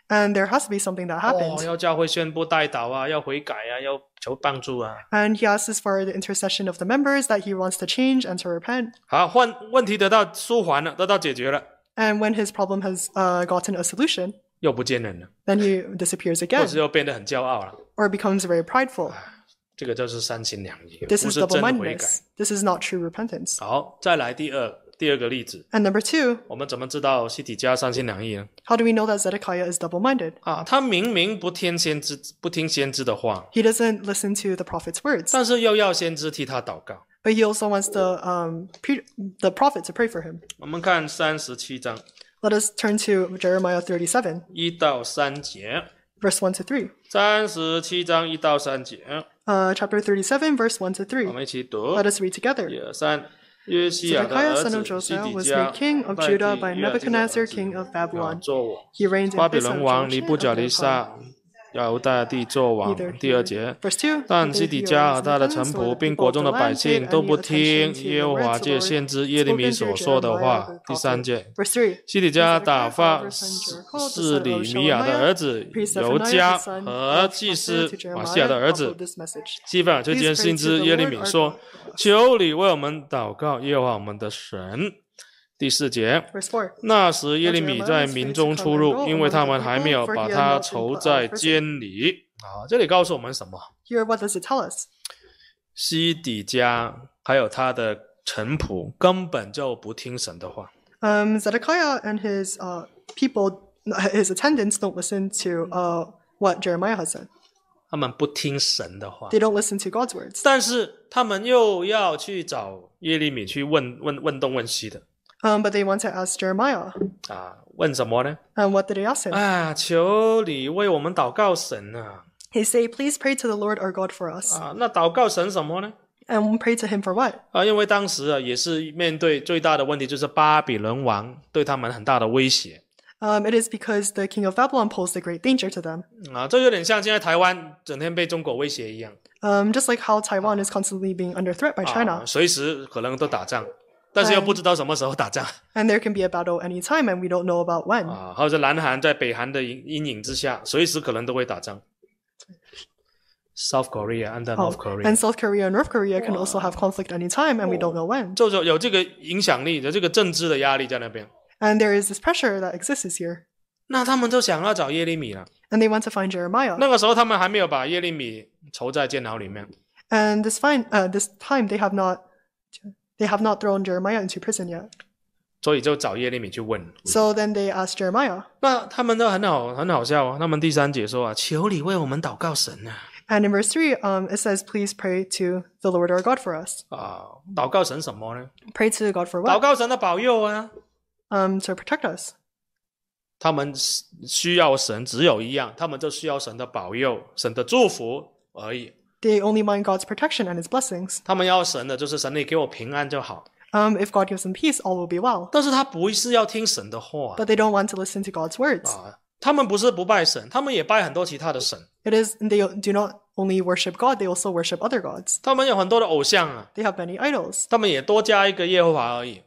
And there has to be something that 哦， happened. 要教会宣布代祷啊，要悔改啊，要求帮助啊。 And he asks for the intercession of the members that he wants to change and to repent. 好，换问题得到舒缓了，得到解决了， And when his problem has uh, gotten a solution, 又不见人了， then he disappears 或 again 者又变得很骄傲了。 or becomes very prideful. 这个就是三心两意， This 不 is 是真悔改。 double-mindedness. This is not true repentance. 好，再来第二第二个例子， And number two, 我们怎么知道西底家三心两意呢？ how do we know that Zedekiah is double-minded? 啊，他明明不听先知不听先知的话， He doesn't listen to the prophet's words, 但是又要先知替他祷告。 but he also wants the um, pre- the prophet to pray for him. 我们看三十七章 Let us turn to Jeremiah thirty-seven, 一到三节， verse one to three. 三十七章一到三节， Uh, chapter thirty-seven, verse one to 我 three. 们一起读。 Let us read together. 一二三，约西亚的 Zedekiah, 儿 son of 子西 Josiah, 底 was 家 made king of 代 Judah 替 by 约基的儿 Nebuchadnezzar, 子 king of 要 Babylon. 做王。 He reigned 巴 in 比 place 伦 of 王尼 Joash 布甲 of 尼 Jericho. 撒犹大地做王。 Neither 第二 he- 节， Verse two. 但 neither 西底 he 家 or 和 his 他的 descendants 臣 nor 仆 the 并 people 国 of 中 the 的百 land 姓 paid 都不 any 听 attention to 耶 the 和华 words of the 借 Lord 先知耶利米 spoken 所 through 说的话。 Jeremiah 第三节， Verse three. 西底家 Zedekiah 打发 father son Jericho, the 示 son 里 of 米亚的 Shelemiah, 儿子 priest 犹 Zephaniah, 加 the son 和 of 祭 Maaseiah 司 to 马西亚的 Jeremiah, 儿 followed 子 this message. 西法推荐先知耶利米说：“求你为我们祷告，耶和华我们的神。”第四节， Verse four. 那时耶利米在民中出入，因为他们还没有把他囚在监里。啊，这里告诉我们什么？ Here, what does it tell us? 西底家还有他的臣仆根本就不听神的话。 Um, Zedekiah and his uh, people, his attendants, don't listen to uh, what Jeremiah has said. 他们不听神的话， They don't listen to God's words. 但是他们又要去找耶利米去问问问东问西的。 Um, but they want to ask Jeremiah. 啊，问什么呢？ And what did they ask him? 啊，求你为我们祷告神啊！ He say, please pray to the Lord our God for us. 啊，那祷告神什么呢？ And pray to him for what? 啊，因为当时啊也是面对最大的问题，就是巴比伦王对他们很大的威胁。 Um, it is because the king of Babylon posed a great danger to them. 啊，这有点像现在台湾整天被中国威胁一样。 Um, just like how Taiwan is constantly being under threat by 啊， China. 随时可能都打仗，但是又不知道什么时候打仗。 And there can be a battle anytime and we don't know about when. 啊，或者南韩在北韩的阴阴影之下，随时可能都会打仗。South Korea under Oh, North Korea， and South Korea and North Korea can also have conflict anytime and we don't know when. 就是有这个影响力，有这个政治的压力在那边。 And there is this pressure that exists here. 那他们就想要找耶利米了。 And they want to find Jeremiah. 那个时候他们还没有把耶利米囚在监牢里面。 And this fine, uh, this time they have not, they have not thrown Jeremiah into prison yet. 所以就找耶利米去问。 So then they asked Jeremiah. 那他们都很好，很好笑啊。他们第三节说啊，求你为我们祷告神啊。 And in verse three, um, it says, please pray to the Lord our God for us. 啊，祷告神什么呢？ Pray to God for 祷 what? 告神的保佑啊。 Um, to protect us. 他们需要神只有一样，他们就需要神的保佑、神的祝福而已。 They only mind God's protection and his blessings. 他们要神的就是神，你给我平安就好。 Um, if God gives them peace, all will be well. 但是他不是要听神的话 But they don't want to listen to God's words. 啊。他们不是不拜神，他们也拜很多其他的神。 It is, they do not only worship God, they also worship other gods. 他们有很多的偶像啊， They have many idols. 他们也多加一个耶和华而已。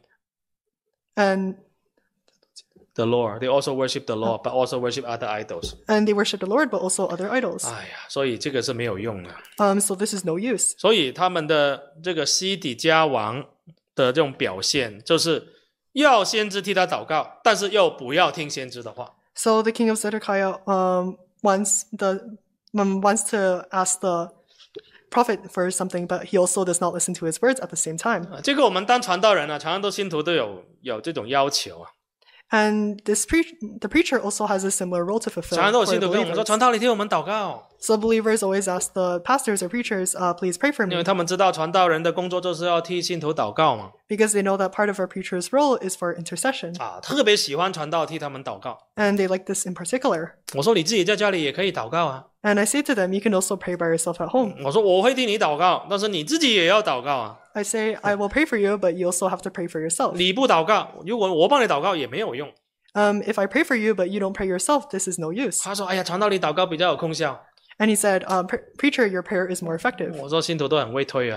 And The Lord, they also worship the Lord, but also worship other idols. and they worship the Lord, but also other idols. 哎呀，所以这个是没有用的。 Um, so this is no use. 所以他们的这个西底家王的这种表现，就是要先知替他祷告，但是又不要听先知的话。 So the king of Zedekiah um, wants the um, wants to ask the prophet for something, but he also does not listen to his words at the same time. 啊，这个我们当传道人啊，常常都信徒都有有这种要求啊。 And this pre- the preacher also has a similar role to fulfill 常常都有 for 信徒跟我们说， believers. 传道你替我们祷告， So believers always ask the pastors or preachers, uh, please pray for 因 me, 为他们知道传道人的工作就是要替信徒祷告嘛。 because they know that part of our preacher's role is for intercession. 啊，特别喜欢传道替他们祷告。 And they like this in particular. 我说你自己在家里也可以祷告啊。 And I say to them, you can also pray by yourself at home. 我说我会替你祷告，但是你自己也要祷告啊。 I say, I will pray for you, but you also have to pray for yourself. 你不祷告，如果我帮你祷告也没有用。 Um, if I pray for you, but you don't pray yourself, this is no use. 他说：“哎呀，传道你祷告比较有功效。” And he said, um, pre- preacher, your prayer is more effective. 我说信徒都很会推啊。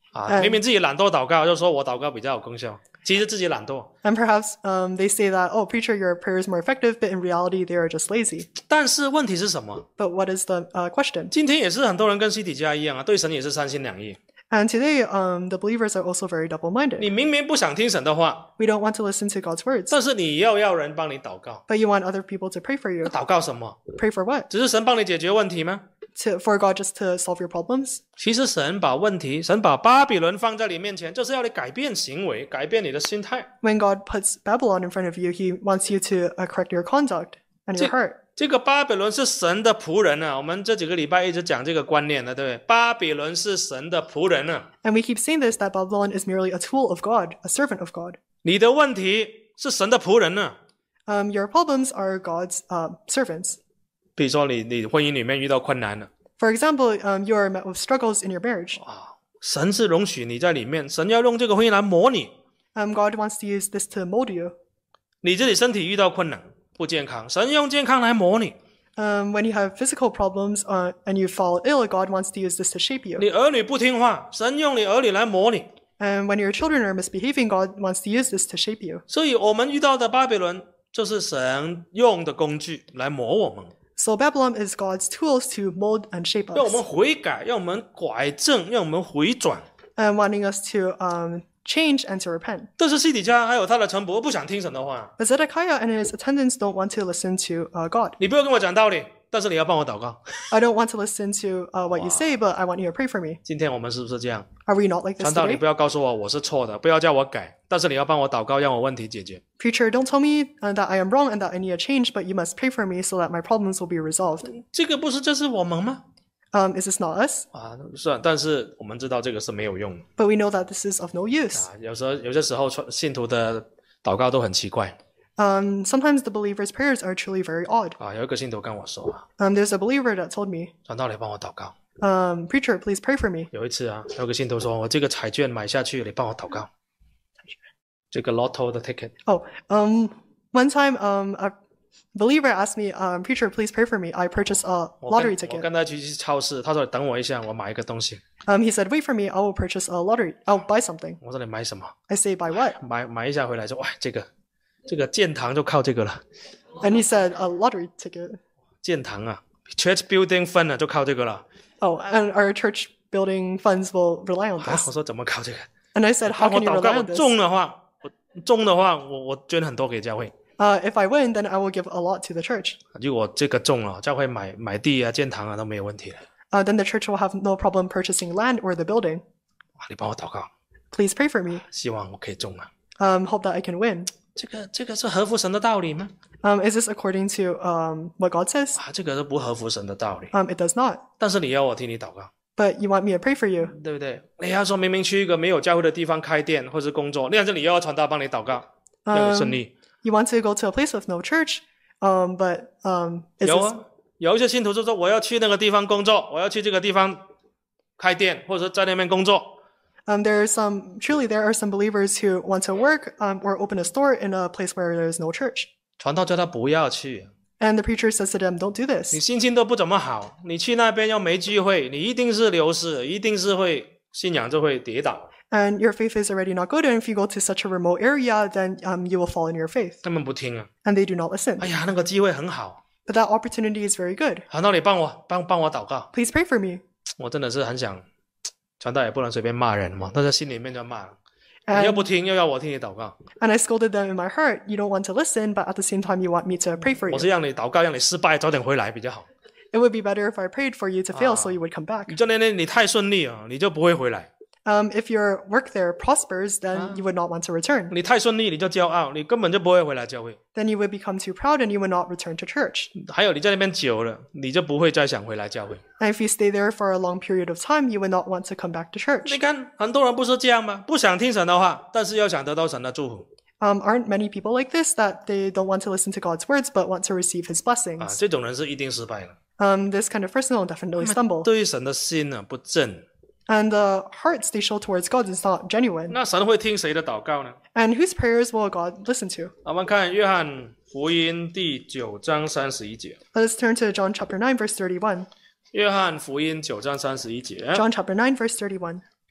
啊，明明自己懒惰祷告，就说我祷告比较有功效，其实自己懒惰。 And perhaps um, they say that, oh, preacher, your prayer is more effective, but in reality, they are just lazy. 但是问题是什么？ But what is the uh, question? 今天也是很多人跟西底家一样啊，对神也是三心两意。 And today, um, the believers are also very double-minded. 你明明不想听神的话， We don't want to listen to God's words, 但是你要要人帮你祷告， but you want other people to pray for you. 祷告什么？ Pray for what? 只是神帮你解决问题吗？ To, for God just to solve your problems? 其实神把问题，神把巴比伦放在你面前，就是要你改变行为，改变你的心态。 When God puts Babylon in front of you, he wants you to uh, correct your conduct and your heart. 这个巴比伦是神的仆人啊，我们这几个礼拜一直讲这个观念呢，对不对？巴比伦是神的仆人啊。 And we keep saying this, that Babylon is merely a tool of God, a servant of God. 你的问题是神的仆人啊。 Um, your problems are God's uh, servants. 比如说你你婚姻里面遇到困难了， For example, um, you are met with struggles in your marriage. 神是容许你在里面，神要用这个婚姻来磨你。 Um, God wants to use this to mold you. 你自己身体遇到困难不健康，神用健康来磨你。 Um, when you have physical problems uh, and you fall ill, God wants to use this to shape you. 你儿女不听话，神用你儿女来磨你。 And when your children are misbehaving, God wants to use this to shape you. 所以我们遇到的巴比伦就是神用的工具来磨我们， So Babylon is God's tools to mold and shape 让我们 us, 悔改，让我们拐正，让我们回转。 and wanting us to um, change and to repent. 但是西底家还有他的臣仆不想听神的话， But Zedekiah and his attendants don't want to listen to uh, God. 你不要跟我讲道理，但是你要帮我祷告。 I don't want to listen to uh, what you say, but I want you to pray for me. 今天我们是不是这样？ Are we not like this 传道，你 today? 不要告诉我我是错的，不要叫我改，但是你要帮我祷告，让我问题解决。 Preacher, don't tell me uh, that I am wrong and that I need a change, but you must pray for me so that my problems will be resolved. 这个不是就是我们吗？ Um, is this not us? 啊，是啊，但是我们知道这个是没有用的 But we know that this is of no use. 啊。有时候有些时候信徒的祷告都很奇怪 Um, sometimes the believer's prayers are truly very odd. 啊。有一个信徒跟我说啊， Um, there's a believer that told me, 传道，你帮我祷告。 um, Preacher, please pray for me. 有一次啊，有个信徒说，我这个彩券买下去，你帮我祷告。这个 lotto 的 ticket， Oh, um, one time, um, a believer asked me, um, Preacher, please pray for me. I purchased a 我跟 lottery 我 ticket. 跟他去去超市，他说等我一下，我买一个东西。 Um, he said, wait for me. I will purchase a lottery. I'll buy something. 我说你买什么？ I say, buy what? 买买一下回来说，哇，这个这个建堂就靠这个了， And he said, a lottery ticket. 建堂啊 ，church building fund 啊，就靠这个了。 Oh, and our church building funds will rely on 啊， this. 我说怎么靠这个？ And I said, how 帮我 can you 祷 rely 告，我 on this? 中的话，我中的话，我我捐很多给教会。 Uh, if I win, then I will give a lot to the church. 如果这个中了，教会买买地啊、建堂啊都没有问题了。 Uh, then the church will have no problem purchasing land or the building. 哇，你帮我祷告， Please pray for me. 希望我可以中啊。 Um, hope that I can win. 这个这个是合乎神的道理吗？ Um, is this according to um, what God says? 啊，这个是不合乎神的道理。 Um, it does not. 但是你要我替你祷告， But you want me to pray for you. 对不对？你要说明明去一个没有教会的地方开店或是工作，那这里又要传道帮你祷告，让你顺利。 You want to go to a place with no church, um, but um, is 有 this, 啊，有一些信徒就说我要去那个地方工作，我要去这个地方开店，或者在那边工作。 um, there are some, truly there are some believers who want to work um, or open a store in a place where there is no church. 传道叫他不要去， And the preacher says to them, don't do 你 this. 心情都不怎么好，你去那边又没机会，你一定是流失，一定是会信仰就会跌倒。 And your faith is already not good, and if you go to such a remote area, then um, you will fall in your faith. 他们不听啊！ And they do not listen. 哎呀，那个机会很好， But that opportunity is very good. 传道你帮我帮帮我祷告， Please pray for me. 我真的是很想，传道也不能随便骂人嘛，但是心里面就骂了。你又 And, 不听，又要我替你祷告， and I scolded them in my heart. You don't want to listen, but at the same time, you want me to pray for 我 you. 是让你祷告，让你失败，早点回来比较好。 It would be better if I prayed for you to fail so you would come back. 你就那那你太顺利啊，你就不会回来； Um, if your work there prospers, then you would not want to return. 你太顺利，你就骄傲，你根本就不会回来教会。 Then you would become too proud and you would not return to church. 还有你在那边久了，你就不会再想回来教会。 And if you stay there for a long period of time, you would not want to come back to 你 church. 看很多人不是这样吗？不想听神的话，但是又想得到神的祝福 Um, aren't many people like this, that they don't want to listen to God's words but want to receive his 啊， blessings? 这种人是一定失败了。 Um, this kind of person will definitely stumble. 对于神的心呢不正， And the hearts they show towards God is not genuine. 那神会听谁的祷告呢？ And whose prayers will God listen to? 我们看约翰福音第九章三十一节。 Let's turn to John chapter nine, verse thirty-one. 约翰福音九章三十一节， John chapter nine, verse thirty-one.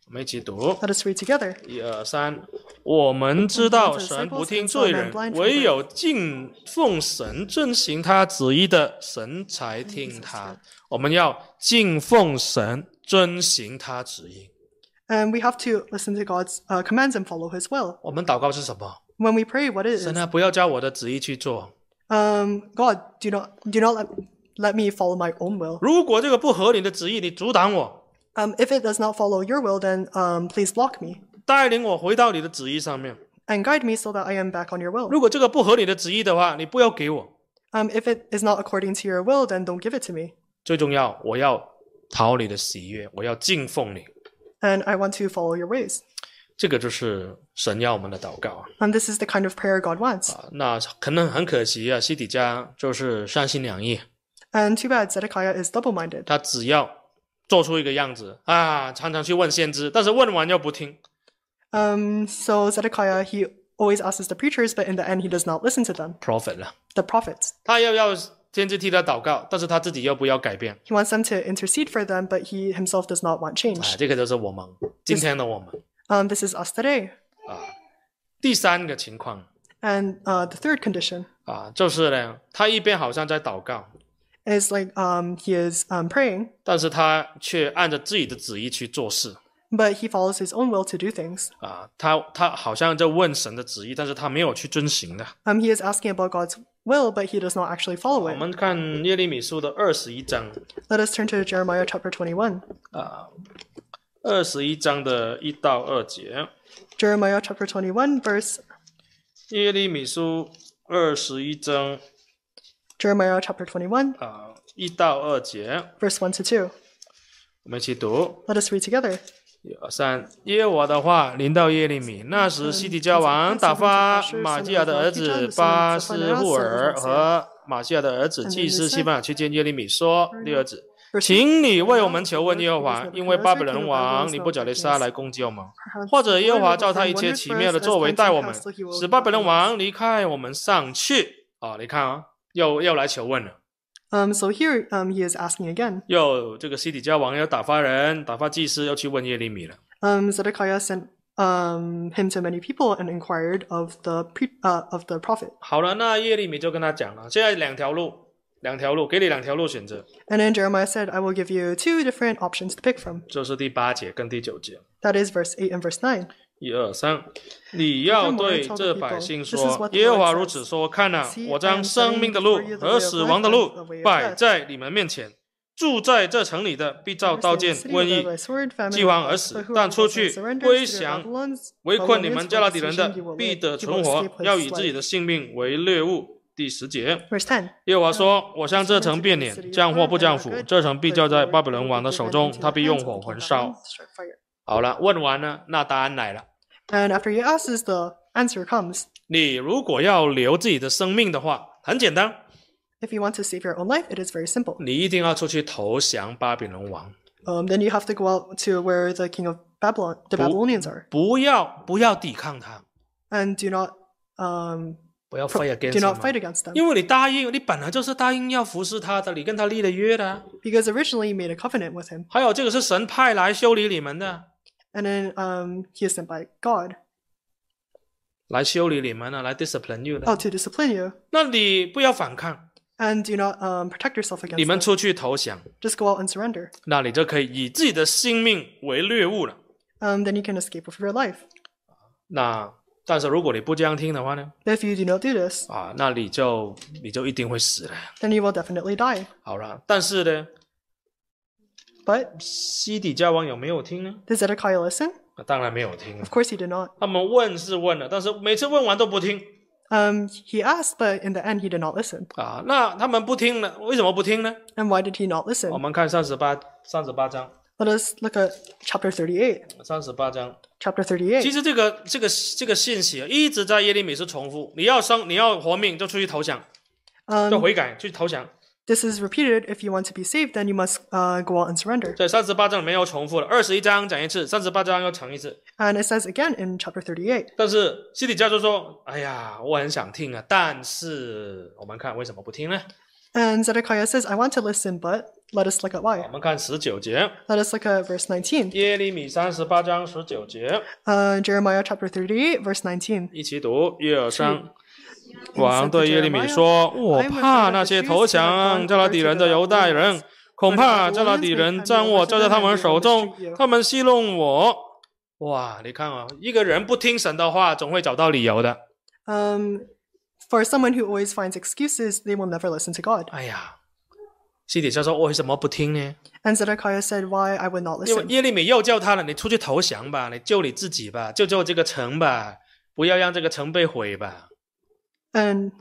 我们一起读， Let us read together. 一二三。我们知道神不听罪人，唯有敬奉神、遵行他旨意的，神才听他。我们要敬奉神，遵行他旨意。 And we have to listen to God's uh, commands and follow His will. 我们祷告是什么？ When we pray, what it is? 神啊，不要照我的旨意去做。 Um, God, do not do not let, let me follow my own will. 如果这个不合你的旨意，你阻挡我， Um, if it does not follow your will, then um, please block me 带领我回到你的旨意上面。 and guide me so that I am back on your will. 如果这个不合你的旨意的话，你不要给我。 Um, if it is not according to your will, then don't give it to me. 最重要，我要讨你的喜悦，我要敬奉你。 And I want to follow your ways. 这个就是神要我们的祷告啊。 And this is the kind of prayer God wants. 那可能很可惜啊，西底家就是三心两意， And too bad Zedekiah is double-minded. 他只要做出一个样子啊，常常去问先知，但是问完又不听。 Um, so Zedekiah, he always asks the preachers, but in the end, he does not listen to them. prophet 了， The prophets. 他又要先知替他祷告，但是他自己又不要改变 He wants them to intercede for them, but he himself does not want 啊 change. 这个就是我们今天的我们 Um, this is us today. 啊。第三个情况 And uh, the third condition 啊，就是呢，他一边好像在祷告， is like um, he is um, praying, 但是他却按着自己的旨意去做事 but he follows his own will to do things. 啊。他他好像在问神的旨意，但是他没有去遵行的。 Um, he is asking about God's will, but he does not actually follow 我 it. 们看耶利米书的二十一章 Let us turn to Jeremiah chapter twenty-one. 啊，二十一章的一到二节。 Jeremiah chapter twenty-one, verse 耶利米书二十一章 Jeremiah chapter twenty-one, 啊一到二节， verse one to two. 我们一起读。 Let us read together. 一二三，耶和华的话临到耶利米。那时，西底家王打发玛基亚的儿子巴斯户尔和玛西亚的儿子祭司西巴去见耶利米，说：“六儿子，请你为我们求问耶和华，因为巴比伦王尼布甲尼撒来攻击我们，或者耶和华照他一切奇妙的作为待我们，使巴比伦王离开我们上去。”啊，你看啊，又又来求问了。 Um, so here um, he is asking again. 又这个西底家王要打发人，打发祭司要去问耶利米了。 Um, Zedekiah sent um, him to many people and inquired of the pre- uh, of the prophet. 好了，那耶利米就跟他讲了，现在两条路，两条路，给你两条路选择， And then Jeremiah said, I will give you two different options to pick from. 就是第八节跟第九节。 That is verse eight and verse nine. 一二三，你要对这百姓说：耶和华如此说，看啊，我将生命的路和死亡的路摆在你们面前。住在这城里的，必遭刀剑、瘟疫、饥荒而死；但出去归降、围困你们加勒底人的，必得存活，要以自己的性命为掠物。第十节， Verse ten. 耶和华说：我向这城变脸，降祸不降福，这城必交在巴比伦王的手中，他必用火焚烧。好了，问完了，那答案来了。 And after he asks, the answer comes. 你如果要留自己的生命的话，很简单， If you want to save your own life, it is very simple. 你一定要出去投降巴比伦王， Um, then you have to go out to where the king of Babylon, the Babylonians are, 不要不要抵抗他， and do not um, 不要 fight do against not 他 fight 们， against them, 因为你答应，你本来就是答应要服侍他的，你跟他立了约的啊， because originally you made a covenant with him, 还有这个是神派来修理你们的， and then um, he is sent by God 来修理你们的，来 discipline you 的， out to discipline you, 那你不要反抗， and do not um, protect yourself 你 against 们 them. 出去投降， Just go out and surrender. 那你就可以以自己的性命为掠物了。 Um, then you can escape with your life. 那但是如果你不这样听的话呢？ If you do not do this, 啊，那你就你就一定会死了。 then you will definitely die. 好了，但是呢， But 西底家王有没有听呢？ did Zedekiah listen? 啊当然没有听 Of。course he did not. 他们问是问了，但是每次问完都不听 Um, he asked, but in the end he did not listen. 啊。那他们不听了，为什么不听呢？ And why did he not 我 listen? 们看三十八三十八章， Let us look at chapter thirty-eight. 三十八章。 Chapter 其 thirty-eight. 实这个这个这个信息啊，一直在耶利米书重复：你要生，你要活命，就出去投降，就 Um, 悔改，去投降。 this is repeated. If you want to be saved, then you must uh, go out and surrender. 在三十八章里面又重复了，二十一章讲一次，三十八章又讲一次。 And it says again in chapter thirty-eight. 但是西底家就说：“哎呀，我很想听啊，但是我们看为什么不听呢？ And Zedekiah says, I want to listen, but Let us look at 我 why. 们看十九节， Let us look at verse nineteen. 耶利米三十八章十九节， Uh, Jeremiah chapter thirty-eight, verse nineteen. 一起读，一二三。王对耶利米说：“我怕那些投降加勒底人的犹大人，恐怕加勒底人将我交在他们手中，他们戏弄我。”哇，你看啊，一个人不听神的话，总会找到理由的。 Um, for someone who always finds excuses, they will never listen to God. 哎呀，西底家说：“为什么不听呢？ And Zedekiah said, why I would not 因为 listen. 耶利米又叫他了，你出去投降吧，你救你自己吧，救救这个城吧，不要让这个城被毁吧。” And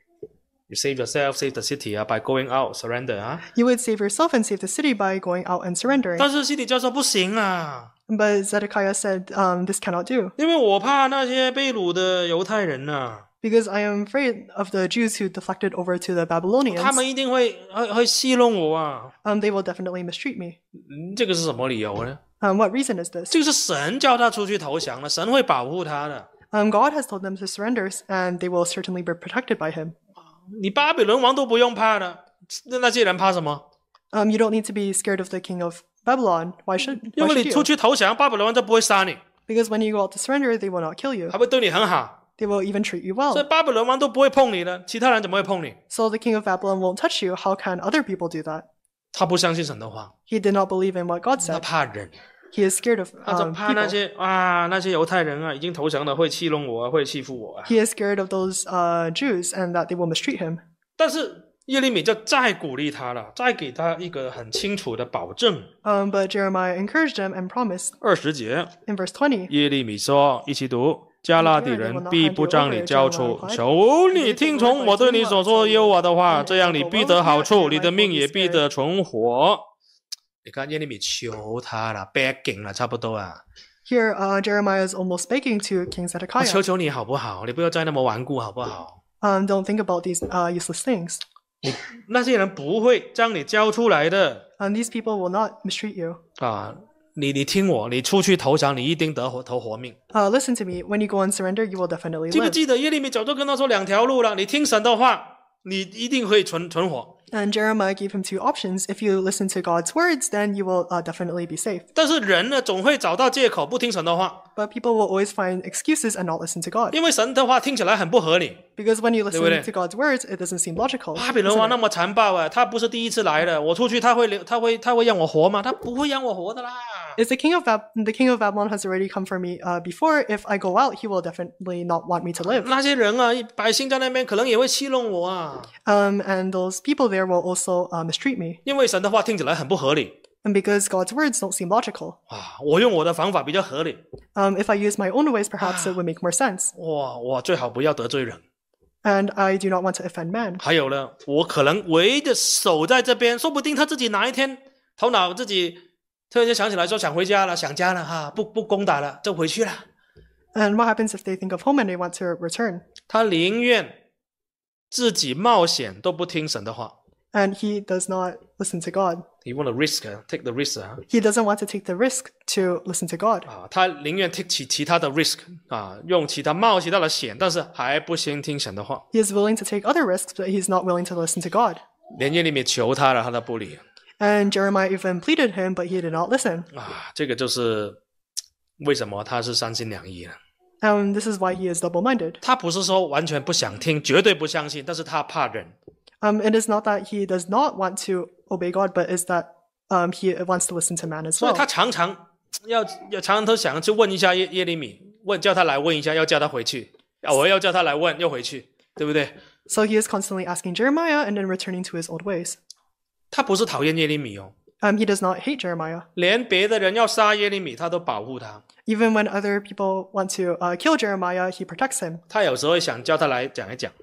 You save yourself, save the city 啊 by going out, surrender 啊。 you would save yourself and save the city by going out and surrendering. 但是西底家说不行啊， But Zedekiah said, um, this cannot do, 因为我怕那些被掳的犹太人呐、 because I am afraid of the Jews who deflected over to the 他 Babylonians. 们一定会会会戏弄我啊。 Um, they will definitely mistreat me. 嗯，这个是什么理由呢？ Um, what reason is this? 这个是神叫他出去投降的，神会保护他的。 Um, God has told them to surrender, and they will certainly be protected by him. 你巴比伦王都不用怕的，那那些人怕什么？ Um, you don't need to be scared of the king of Babylon. Why should, 因 why 为 should 你出 you? 去投降，巴比伦王就不会杀你， Because when you go out to surrender, they will not kill you. 还会对你很好， They will even treat you 所以 well. 巴比伦王都不会碰你的，其他人怎么会碰你？ So the king of Babylon won't touch you. How can other people do that? 他不相信神的话， He did not believe in what God 他 said. 怕人。 He is scared of 他就 um, 怕那 people. 些啊，那些犹太人啊，已经投降了，会戏弄我啊，会欺负我啊。 He is scared of those uh, Jews and that they will mistreat him. 但是耶利米就再鼓励他了，再给他一个很清楚的保证。 Um, but Jeremiah encouraged him and promised 二十节， in verse twenty, 耶利米说，一起读：加拉底人必不将你交出，求你听从我对你所说耶和华的话，这样你必得好处，你的命也必得存活。你看耶利米求他了，begging 了，差不多啊。 Here, uh, Jeremiah is almost begging to King 我 Zedekiah, 求求你好不好？你不要再那么顽固好不好？ um, don't think about these uh, useless things. 那些人不会将你交出来的 And these people will not mistreat you. 啊！你你听我，你出去投降，你一定得活投活命。 Uh, listen to me. When you go and surrender, you will definitely 记不 live. 记得耶利米早就跟他说两条路了？你听神的话，你一定会存存活。 And Jeremiah gave him two options. If you listen to God's words, then you will uh, definitely be safe. 但是人呢，总会找到借口不听神的话， But people will always find excuses and not listen to God. 因为神的话听起来很不合理。 Because when you listen 对不对？ to God's words, it doesn't seem logical. 巴比伦 isn't 王 it? 那么残暴啊，他不是第一次来的，我出去他会留，他会他会让我活吗？他不会让我活的啦。 Is the king of Bab- the king of Babylon has already come for me uh, before? If I go out, he will definitely not want me to live. 那些人啊，百姓在那边可能也会戏弄我啊， Um, and those people there will also uh, mistreat me. 因为神的话听起来很不合理 And because God's words don't seem logical. 啊。我用我的方法比较合理， Um, if I use my own ways, perhaps it would make more sense. 哇，我最好不要得罪人。 And I do not want to offend man. 还有呢，我可能唯一的守在这边，说不定他自己哪一天头脑自己突然间想起来说想回家了，想家了哈，不不攻打了，就回去了。 And what happens if they think of home and they want to return? 他宁愿自己冒险都不听神的话。 And he does not listen to God. You want to risk, take the risk 啊 He doesn't want to take the risk to listen to God. 啊，他宁愿 take 起其他的 risk 啊，用其他冒其他的险，但是还不先听神的话。 He is willing to take other risks, but he's not willing to listen to God. 连耶利米求他了，他都不理 And Jeremiah even pleaded him, but he did not listen. 啊。这个就是为什么他是三心两意了。 And this is why he is double-minded. 他不是说完全不想听，绝对不相信，但是他怕人。 Um, it is not that he does not want to obey God, but is that um, he wants to listen to man as 所以 well. 他常常要要常常都想去问一下耶耶利米，问叫他来问一下，要叫他回去，啊，我要叫他来问，又回去，对不对？ So he is constantly asking Jeremiah and then returning to his old ways. 他不是讨厌耶利米哦， Um, he does not hate Jeremiah. 连别的人要杀耶利米，他都保护他。 Even when other people want to uh, kill Jeremiah, he protects him. 他有时候会想叫他来讲一讲，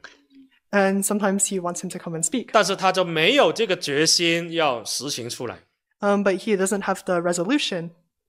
And sometimes he wants him to come and speak. 但是他就没有这个决心要实行出来 Um, but he doesn't have the resolution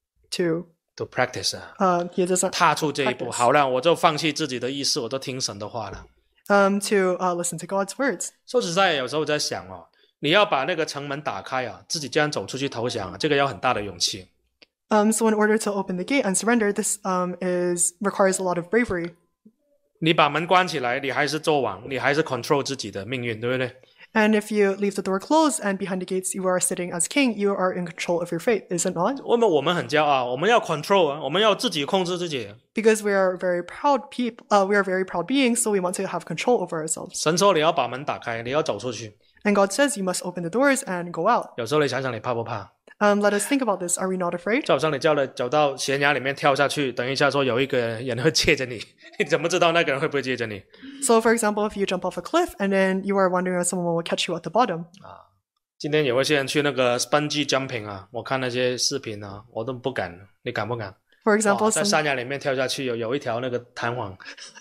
to, ，to practice 啊， uh, he doesn't 踏出这一步。 practice. 好了，我就放弃自己的意识，我都听神的话了。 um, to uh, listen to God's words. 说实在，有时候我在想哦，你要把那个城门打开啊，自己这样走出去投降啊，这个要很大的勇气。 Um, so in order to open the gate and surrender, this um, is requires a lot of bravery. 你把门关起来，你还是做王，你还是 control 自己的命运，对不对？ And if you leave the door closed and behind the gates you are sitting as king, you are in control of your fate, is it not? 我们我们很骄傲，我们要 control 啊，我们要自己控制自己。 Because we are very proud people, uh, we are very proud beings, so we want to have control over ourselves. 神说你要把门打开，你要走出去。 And God says you must open the doors and go out. 有时候你想想，你怕不怕？ Um, let us think about this. Are we not afraid? 就好像你叫了走到悬崖里面跳下去，等一下说有一个人会接着你，你怎么知道那个人会不会接着你？ So, for example, if you jump off a cliff and then you are wondering if someone will catch you at the bottom. 今天有一些人去那个 bungee jumping 啊，我看那些视频啊，我都不敢。你敢不敢？ For example, 哇在 some, 山崖里面跳下去，有有一条那个弹簧，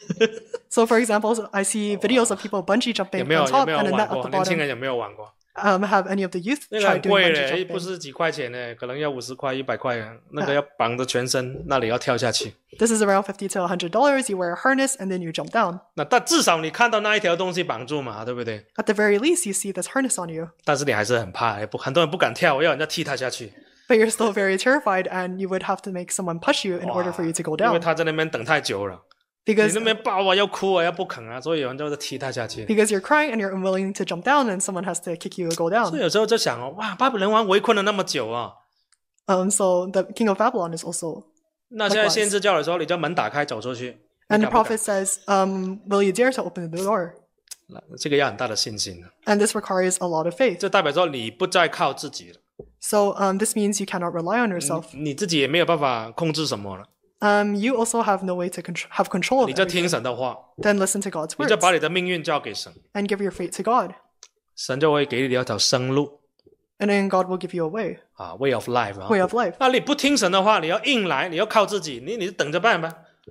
so for example, I see videos of people bungee jumping 有没有 on 有 top 没有 and a 玩 net at 过？ the 年轻 bottom. 人有没有玩过？ Um, have any of the youth 那个 tried 很 doing 贵 bungee 嘞，不 jumping? 是几块钱呢，可能要五十块、一百块，那个要绑着全身，那里要跳下去。 This is around fifty to one hundred dollars. You wear a harness and then you jump down. 那但至少你看到那一条东西绑住嘛，对不对？ At the very least, you see this harness on you. 但是你还是很怕，也不很多人不敢跳，要人家踢他下去。 But you're still very terrified and you would have to make someone push you in order for you to go 因为 down. 他在那边等太久了，你 Because, 那边抱啊，要哭啊，要不肯啊，所以有人就踢他下去。 because you're crying and you're unwilling to jump down and someone has to kick you to go 所以 down. 有时候就想哦，哇，巴比伦王围困了那么久啊， Um, so the king of Babylon is also... 那现在先知教的时候，你叫门打开走出去， And 你 the 敢不敢 prophet says, um, will you dare to open the door? 这个要很大的信心。 And this requires a lot of faith. 这代表说你不再靠自己了， So um, this means you cannot rely on yourself. 你自己也没有办法控制什么了， Um, you also have no way to contr- have control of 你就听 everything. 神的话， Then listen to God's 你 words 就把你的命运交给神， and give your fate to God. 神就会给你一条生路 And then God will give you a way, 啊 ，way of life 啊。 way of life. 那你不听神的话，你要硬来，你要靠自己，你你就等着办吧。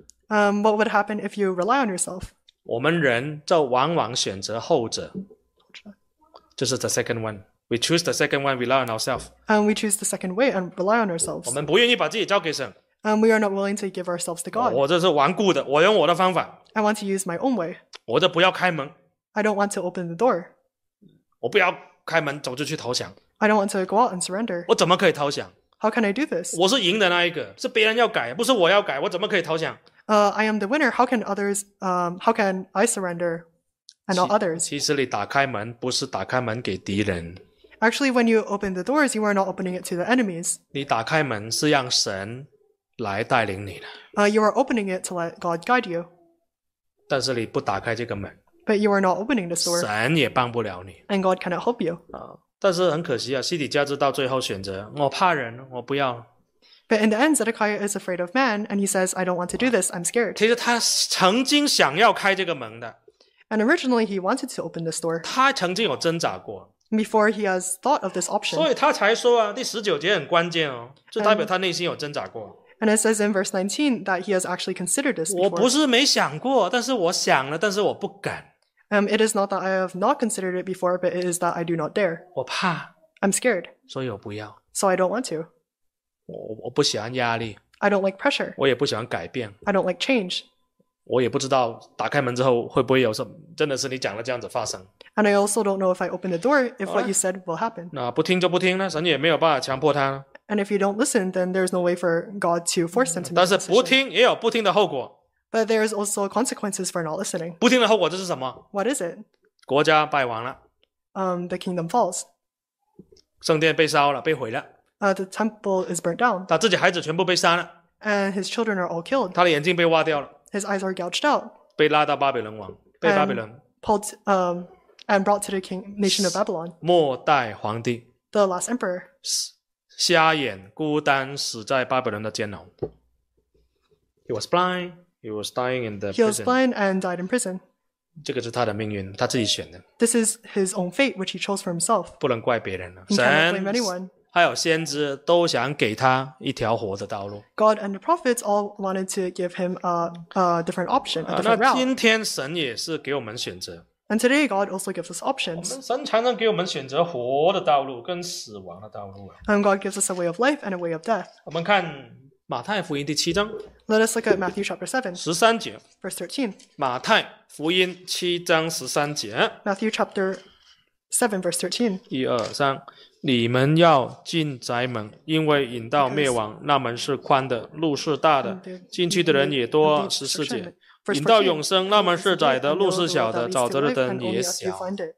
Um, what would happen if you rely on yourself? 我们人就往往选择后者，就是 the second one。We choose the second one, rely on ourselves。 And we choose the second way and rely on ourselves. 我们不愿意把自己交给神， And we are not willing to give ourselves to God. 我这是顽固的，我用我的方法， I want to use my own way. 我就不要开门， I don't want to open the door. 我不要开门走出去投降， I don't want to go out and surrender. 我怎么可以投降？ How can I do this? 我是赢的那一个，是别人要改，不是我要改，我怎么可以投降？ Uh, I am the winner. How can others? Um, how can I surrender, and not others? 其实你打开门不是打开门给敌人， Actually, when you open the doors, you are not opening it to the enemies. 你打开门是让神来带领你的。 Uh, you are opening it to let God guide you. 但是你不打开这个门， But you are not opening this door, 神也帮不了你 and God cannot help you. 啊。但是很可惜啊，西底家知到最后选择，我怕人，我不要。 But in the end, Zedekiah is afraid of man, and he says, I don't want to do this, I'm scared. 其实他曾经想要开这个门的， And originally, he wanted to open this door. 他曾经有挣扎过， Before he has thought of this 所 option. 以他才说啊，第十九节很关键哦，这代表他内心有挣扎过。 And it says in verse nineteen that he has actually considered this 我不 before. 是没想过，但是我想了，但是我不敢， Um, it is not that I have not considered it before, but it is that I do not dare. 我怕， I'm scared, 所以我不要。 so I don't want to. 我我不喜欢压力， I don't like pressure. 我也不喜欢改变， I don't like change. 我也不知道打开门之后会不会有什么，真的是你讲的这样子发生。 And I also don't know if I open the door, if what you said will happen. 那不听就不听了，神也没有办法强迫他。 And if you don't listen, then there's no way for God to force them to 但 make 是 a 不 decision. 听也有不听的后果， But there's also consequences for not listening. 不听的后果这是什么？ What is it? 国家败亡了， Um, the kingdom falls. 圣殿被烧了，被毁了， Uh, the temple is burnt down, 他自己孩子全部被杀了， and his children are all killed. 他的眼睛被挖掉了， His eyes are gouged out, 被拉到巴比伦王，被巴比伦 pulled, um, and brought to the king nation of Babylon. 末代皇帝 The last emperor. 瞎眼孤单死在巴比伦的监牢。He was blind, he was dying in the He was prison。 blind and died in prison. 这个是他的命运，他自己选的， This is his own fate, which he chose for himself. 不能怪别人了。 He cannot blame 神 anyone. 还有先知都想给他一条活的道路。 God and the prophets all wanted to give him a, a different option, a 啊， different 那 route. 今天神也是给我们选择， And today, God also gives us options. 神常常给我们选择活的道路跟死亡的道路啊。 And God gives us a way of life and a way of death. 我们看马太福音第七章 Let us look at Matthew chapter seven, 十三节， verse thirteen. 马太福音七章十三节， Matthew chapter seven, verse thirteen. 一二三，你们要进宅门，因为引到灭亡，那门是宽的，路是大的，进去的人也多。十四节，引到永生，那门是窄的，路是小的，沼泽的灯也小。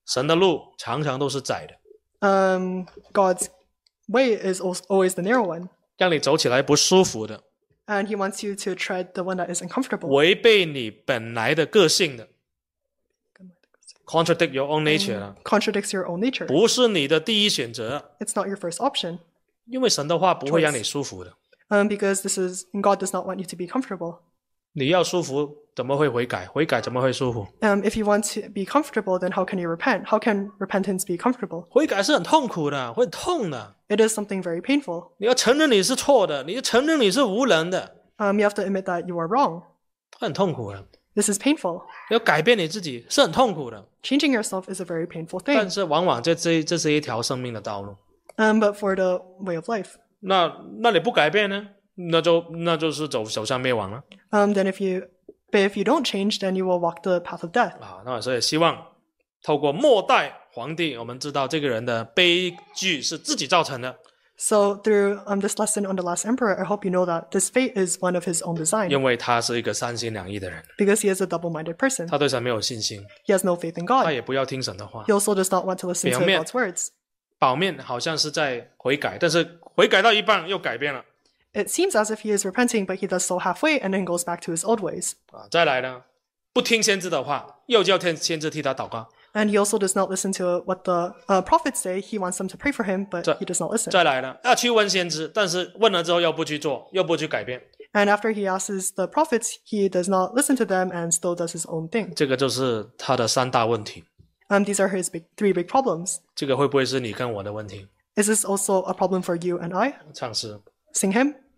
神的路常常都是窄的， Um, God's way is al- always the narrow one, 让你走起来不舒服的， and He wants you to tread the one that is uncomfortable, 违背你本来的个性的， contradict your own nature 了， contradicts your own nature. 不是你的第一选择， It's not your first option, 因为神的话不会让你舒服的。 um, because this is God does not want you to be comfortable. 你要舒服，怎么会悔改？悔改怎么会舒服？ Um, if you want to be comfortable, then how can you repent? How can repentance be comfortable? 悔改是很痛苦的，会痛的。 It is something very painful. 你要承认你是错的，你要承认你是无能的， Um, you have to admit that you are wrong. 会很痛苦的。 This is painful. 要改变你自己是很痛苦的， Changing yourself is a very painful 但 thing. 是往往这这这是一条生命的道路。 Um, but for the way of life, 那那你不改变呢？那就那就是走走向灭亡了 um, then if you, but if you don't change, then you will walk the path of death. 啊！那所以希望透过末代皇帝，我们知道这个人的悲剧是自己造成的， So through um, this lesson on the last emperor, I hope you know that this fate is one of his own design, 因为他是一个三心两意的人， because he is a double-minded person. 他对神没有信心， He has no faith in 他 God. 也不要听神的话 He，also does not want to listen to 表面- God's words. 表面好像是在悔改，但是悔改到一半又改变了 It seems as if he is repenting, but he does so halfway and then goes back to his old ways. 啊！再来呢，不听先知的话，又叫天先知替他祷告， And he also does not listen to what the uh, prophets say. He wants them to pray for him, but 这- he does not listen. 再来呢，要去问先知，但是问了之后又不去做，又不去改变， And after he asks the prophets, he does not listen to them and still does his own thing. 这个就是他的三大问题。 Um, these are his big, three big problems. 这个会不会是你跟我的问题？ Is this also a problem for you and I? 唱诗。 Sing him.